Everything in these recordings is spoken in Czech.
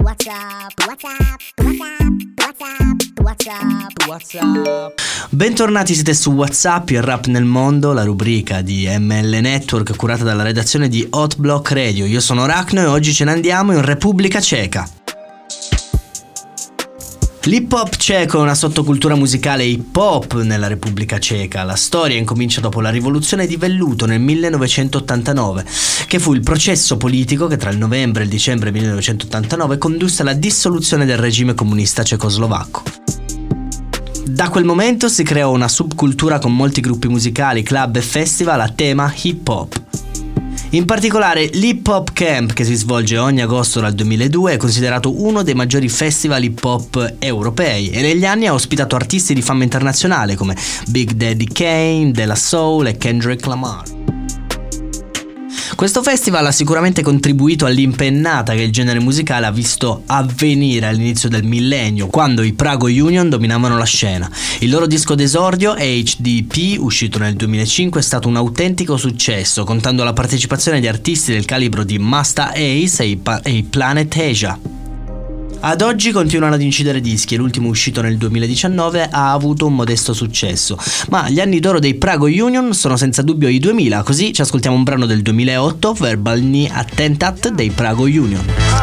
Bentornati, siete su WhatsApp, il rap nel mondo, la rubrica di ML Network curata dalla redazione di Hot Block Radio. Io sono Rachno e oggi ce ne andiamo in Repubblica Ceca. L'hip hop ceco è una sottocultura musicale hip hop nella Repubblica Ceca. La storia incomincia dopo la rivoluzione di velluto nel 1989, che fu il processo politico che tra il novembre e il dicembre 1989 condusse alla dissoluzione del regime comunista cecoslovacco. Da quel momento si creò una subcultura con molti gruppi musicali, club e festival a tema hip hop. In particolare l'Hip Hop Camp, che si svolge ogni agosto dal 2002, è considerato uno dei maggiori festival hip hop europei e negli anni ha ospitato artisti di fama internazionale come Big Daddy Kane, De La Soul e Kendrick Lamar. Questo festival ha sicuramente contribuito all'impennata che il genere musicale ha visto avvenire all'inizio del millennio, quando i Prago Union dominavano la scena. Il loro disco d'esordio, HDP, uscito nel 2005, è stato un autentico successo, contando la partecipazione di artisti del calibro di Masta Ace e Planet Asia. Ad oggi continuano ad incidere dischi e l'ultimo uscito nel 2019 ha avuto un modesto successo, ma gli anni d'oro dei Prago Union sono senza dubbio i 2000, così ci ascoltiamo un brano del 2008, Verbalní Attentat dei Prago Union.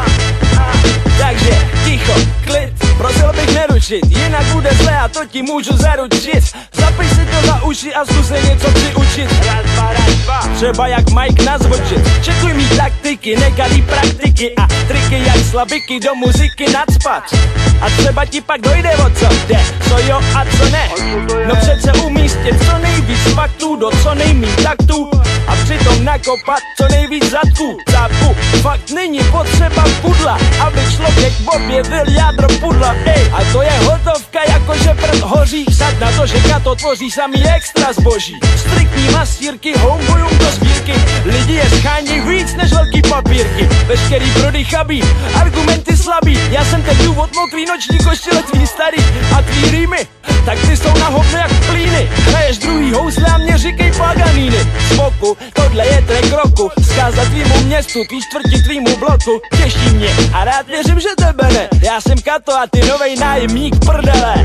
Takže ticho, klid, prosil bych nerušit, jinak bude zlé a to ti můžu zaručit. Zapiš si to za uši a zkus se něco přiučit. Raz, dva, třeba jak Mike nazvočit. Čekuj mý taktiky, nekalý praktiky a triky jak slabiky do muziky nacpat. A třeba ti pak dojde o co jde, co jo a co ne. No přece umístit co nejvíc faktů do co nejmíň taktů a přitom nakopat co nejvíc zadků. Zápu, fakt není potřeba pudla, aby člověk objevil jádro pudla. Ej, a to je hotovka, jakože prd hoří. Sad na to, že to tvoří samý extra zboží. Striktní masírky, homeboyům do sbírky. Lidi je schání víc než velký papírky. Veškerý brody chabí, argumenty slabý. Já jsem ten důvod mokrý noční košile tvý starý. A tvý rýmy, tak ty jsou na hovno jak plíny. Hraješ druhý housle a mě říkej Paganini. Smoku, tohle je track roku. Vzkázat tvýmu městu, tvý čtvrti, tvýmu bloku. Těší mě a rád věřím, že tebe ne. Já jsem Kato a ty novej nájemník prdele.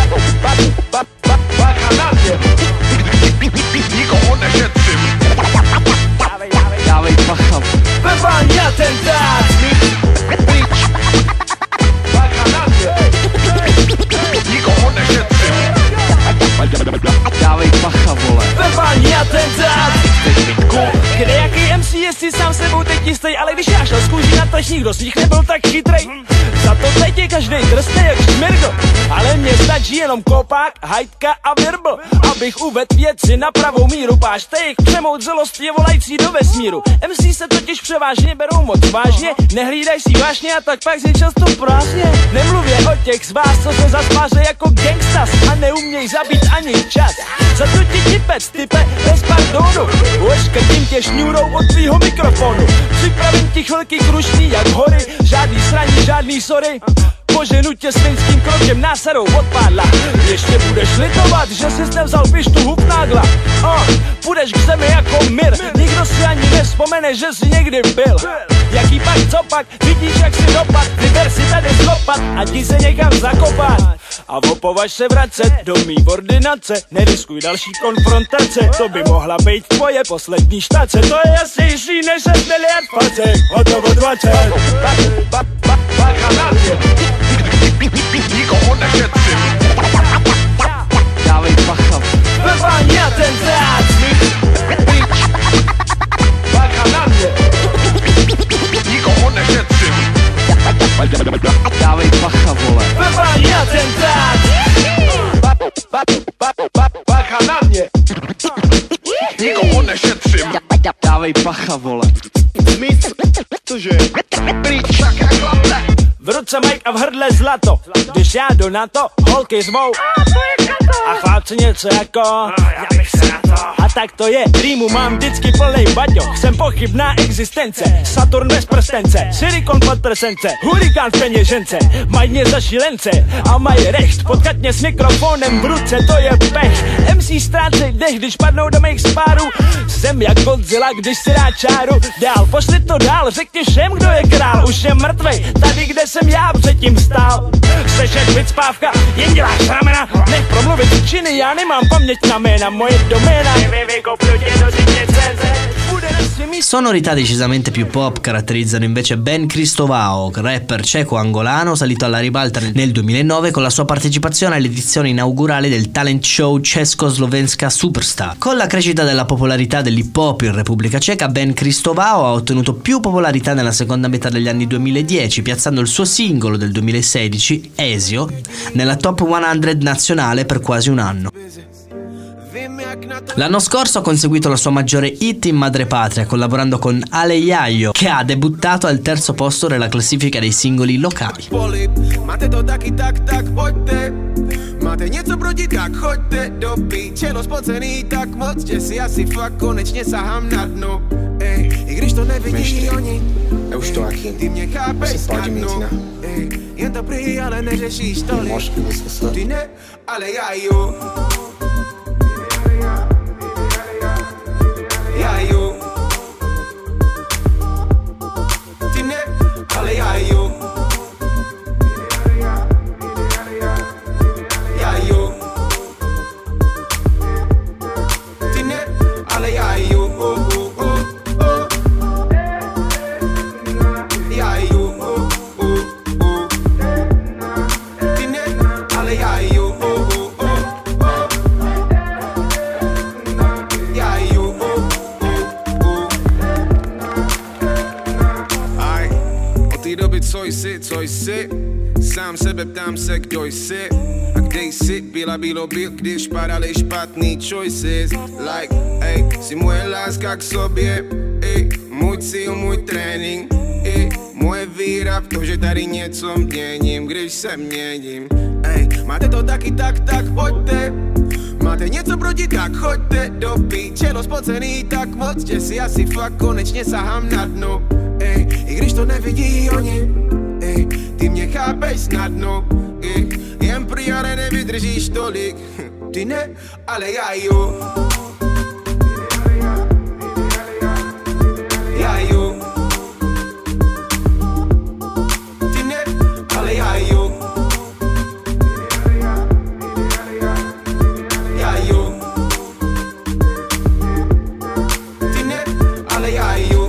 Bacha na mě. Nikoho nešetřím. Dávej bacha. Verbalní atentát. Bacha na mě. Nikoho nešetřím. Dávej bacha, vole. Verbální atentát. Kde jaký MC je si sám sebou teď jistej, ale když já šel z kůží na trh, nikdo z nich nebyl tak chytrej. Za to teď je každej drsnej jak šmirgl, ale mně stačí jenom kopák, hajtka a virbl, abych uvedl věci na pravou míru. Pášte jich přemoudřelost je volající do vesmíru. MC se totiž převážně berou moc vážně, nehlídaj si vážně a tak pak si často prázdně. Nemluvě o těch z vás, co se zaspáře jako gangstas a neuměj zabít ani čas. Za to ti tipec, type, bez pardonu, oškrtím tě šňůrou od tvýho mikrofonu. Připravím ti chvilky krušný jak hory, žádný sraní, žádný sorry. Poženu tě svinským krokem násadou od pádla. Ještě budeš litovat, že jsi nevzal pištu hupnágla. Půjdeš k zemi jako mir, nikdo si ani nevzpomene, že jsi někdy byl. Jaký pak, co pak, vidíš jak si dopad. Vyber si tady zlopat a jdi se někam zakopat. A opovaž se vracet do mý ordinace. Neriskuj další konfrontace, to by mohla být tvoje poslední štace. To je jasnější než 6 miliard facek. Hotovo 20. Bacha na mě. Nikoho nešetřím. Dávej bacha. Verbální atentát. Bacha na mě. Nikoho nešetřím. Dávej bacha, vole. Verbální atentát. Bacha na mě. Nikoho nešetřím. Dávej bacha, vole. Cože? V ruce Mike a v hrdle zlato. Když já jdu na to, holky zvou a chlapci něco jako já bych se na to. A tak to je, rýmu mám vždycky plnej baťoch. Jsem pochybná existence, Saturn bez prstence, silikon pod prsence, hurikán v peněžence. Mají mě za šílence a mají recht potkat mě s mikrofonem v ruce, to je pech. MC ztrácej dech, když padnou do mých spárů. Jsem jak Godzilla, když si dá čáru. Dál, pošli to dál, řekni všem, kdo je král. Už je mrtvej, tady kde jsem já předtím stál. Jseš jak vycpávka, jen děláš ramena. Nech promluvit činy, já nemám paměť na jména. Moje doména je Sonorità decisamente più pop caratterizzano invece Ben Cristovao, rapper ceco-angolano salito alla ribalta nel 2009 con la sua partecipazione all'edizione inaugurale del talent show Československa Superstar. Con la crescita della popolarità dell'hip hop in Repubblica Ceca, Ben Cristovao ha ottenuto più popolarità nella seconda metà degli anni 2010, piazzando il suo singolo del 2016, Ezio, nella top 100 nazionale per quasi un anno. L'anno scorso ha conseguito la sua maggiore hit in madrepatria collaborando con Ale Jajo, che ha debuttato al terzo posto nella classifica dei singoli locali. Máte něco proti, tak choďte do píče, no spocený tak moc, že si asi fakt konečně sahám na dno. Ej, i když to nevidí oni, ty mě chápeš snadno. Ej, jen to prý, ale neřešíš tolik. Ty ne, ale já jo. Já jo. Ty ne, ale já jo. Co jsi, sám sebe ptám se, kdo jsi a kde jsi, bylo by, když padaly špatný choices. Like, ej, si moje láska k sobě, ej, můj cíl, můj trénink, ej, moje víra v to, že tady něco měním, když se měním. Ej, máte to taky, tak pojďte. Máte něco proti, tak choďte do píče, no spocený tak moc, že si asi fakt konečně sahám na dno. Ej, i když to nevidí oni, ej, ty mě chápeš snadno, ej, jen prý, ale nevydržíš tolik. Ty ne, ale já jo. Já jo. Ty ne, ale já jo. Já jo. Ty ne, ale já jo.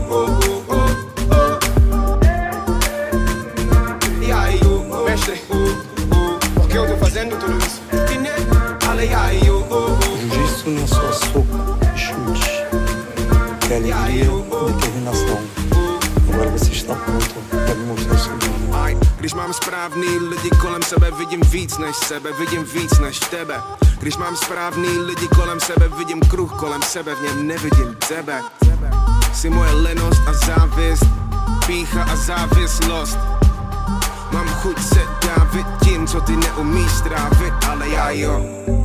Jiu-jitsu não é só soco e chute, é alegria e determinação. Agora você está pronto para me mostrar o seu dom. Když mám správný lidi kolem sebe, vidím víc než sebe, vidím víc než tebe. Když mám správný lidi kolem sebe, vidím kruh kolem sebe, v něm nevidím tebe. Jsi moje lenost a závist, pýcha a závislost. Mám chuť se dávit tím, co ty neumíš strávit, ale já jo.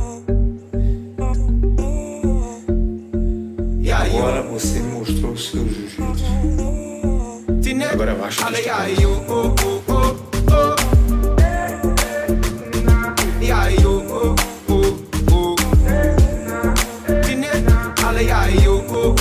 Agora você mostrou o seu jiu-jitsu. Agora abaixa ale já jo. Já jo. Ty ne, ale já jo.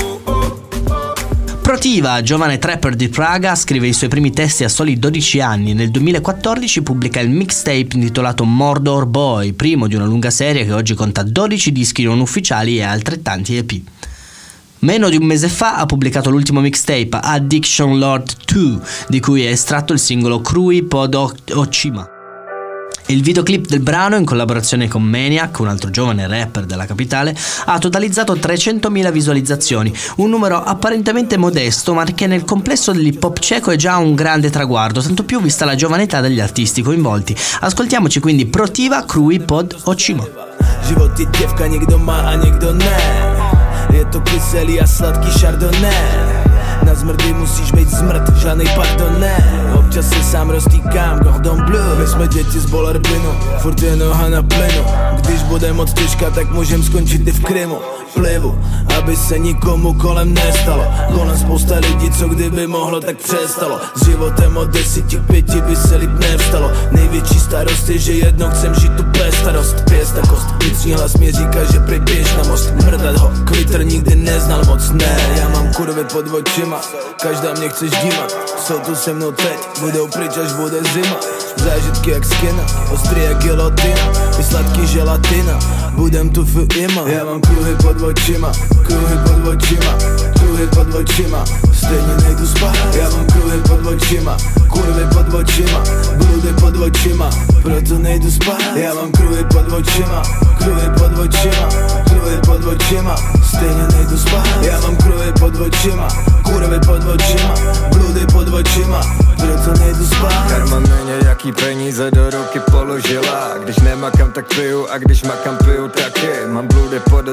Protiva, giovane trapper di Praga, scrive i suoi primi testi a soli 12 anni e nel 2014 pubblica il mixtape intitolato Mordor Boy, primo di una lunga serie che oggi conta 12 dischi non ufficiali e altrettanti EP. Meno di un mese fa ha pubblicato l'ultimo mixtape Addiction Lord 2, di cui è estratto il singolo Krui Pod Očima. Il videoclip del brano, in collaborazione con Maniac, un altro giovane rapper della capitale, ha totalizzato 300.000 visualizzazioni, un numero apparentemente modesto ma che nel complesso dell'hip hop ceco è già un grande traguardo, tanto più vista la giovane età degli artisti coinvolti. Ascoltiamoci quindi Protiva, Krui Pod Očima. Život je děvka, někdo má a někdo ne. Je to kyselý a sladký chardonnay. Na zmrdy musíš být zmrt, žádnej pardon ne. občas se sám roztýkám, Cordon Bleu. My jsme děti z Bolerbinu, furt je noha na plynu. Když bude moc těžká, tak můžem skončit i v Krymu. Plivu, aby se nikomu kolem nestalo. Kolem spousta lidí, co kdyby mohlo, tak přestalo. S životem od 10 k 5 by se líp nevstalo. Největší starost je, že jednou chcem žít tu starost. Pěstakost, vnitřní hlas mi říká, že prej běž na most. Mrdat ho, Twitter nikdy neznal moc, ne. Já mám kurvy pod očima, každá mě chce ždímat. Jsou tu se mnou teď, budou pryč, až bude zima. Zážitky jak skina, ostrý jak gilotina, i sladký želatina, budem tu f ima. Já mám kruhy pod očima, kruhy pod očima, kruhy pod očima, stejně nejdu spát. Já mám kruhy pod očima, kurvy pod očima, bludy pod očima, proto nejdu spát. Já mám kruhy pod očima, kruhy pod očima, kruhy pod očima, stejně nejdu spát. Já mám kruhy pod očima, kurvy pod očima, bludy pod očima, proto nejdu spát. Karma mě nějaký peníze do ruky položila. Když nemakám, tak piju, a když makám, piju taky. Mám bludy pod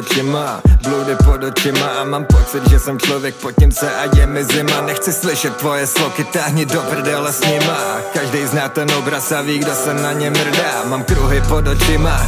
očima a mám pocit, že jsem člověk potněmce a je mi zima. Nechci slyšet tvoje sloky, táhni do prdele s nima. Každý zná ten obraz a ví, kdo se na ně mrdá. Mám kruhy pod očima,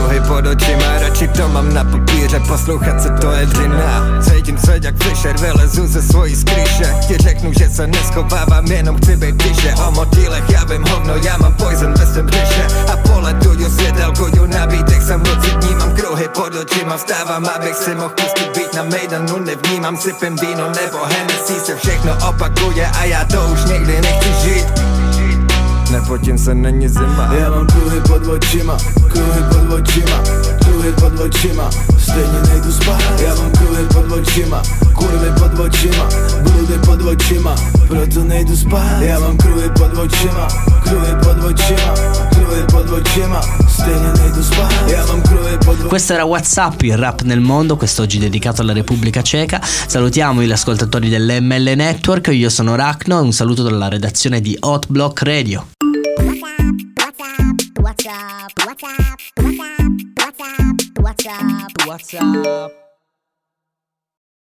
radši to mám na papíře, poslouchat se to je dřina. Cítím se jak Fischer, vylezu ze svojí skryše. Ti řeknu, že se neschovávám, jenom chci být tiše. O motýlech já vím hovno, já mám poison ve svém břiše. A poletuju světelkuju na bítech, jsem noci dní. Mám kruhy pod očima, vstávám, abych si mohl pustit být na mejdanu. Nevnímám, sypem víno nebo Hennessy, se všechno opakuje a já to už někdy nechci žít. Nepotím se, není zima. Já mám kruhy pod očima, kruhy pod očima, kruhy pod očima, stejně nejdu spát. Já mám kruhy pod očima, kurvy pod očima, bludy pod očima, proto nejdu spát. Já mám kruhy pod očima, kruhy pod očima, kruhy pod očima, stejně nejdu spát. Já mám kruhy pod očima. Questo era WhatsApp, il rap nel mondo, quest'oggi dedicato alla Repubblica Ceca. Salutiamo gli ascoltatori dell'ML Network, io sono Rachno e un saluto dalla redazione di Hot Block Radio. What's up?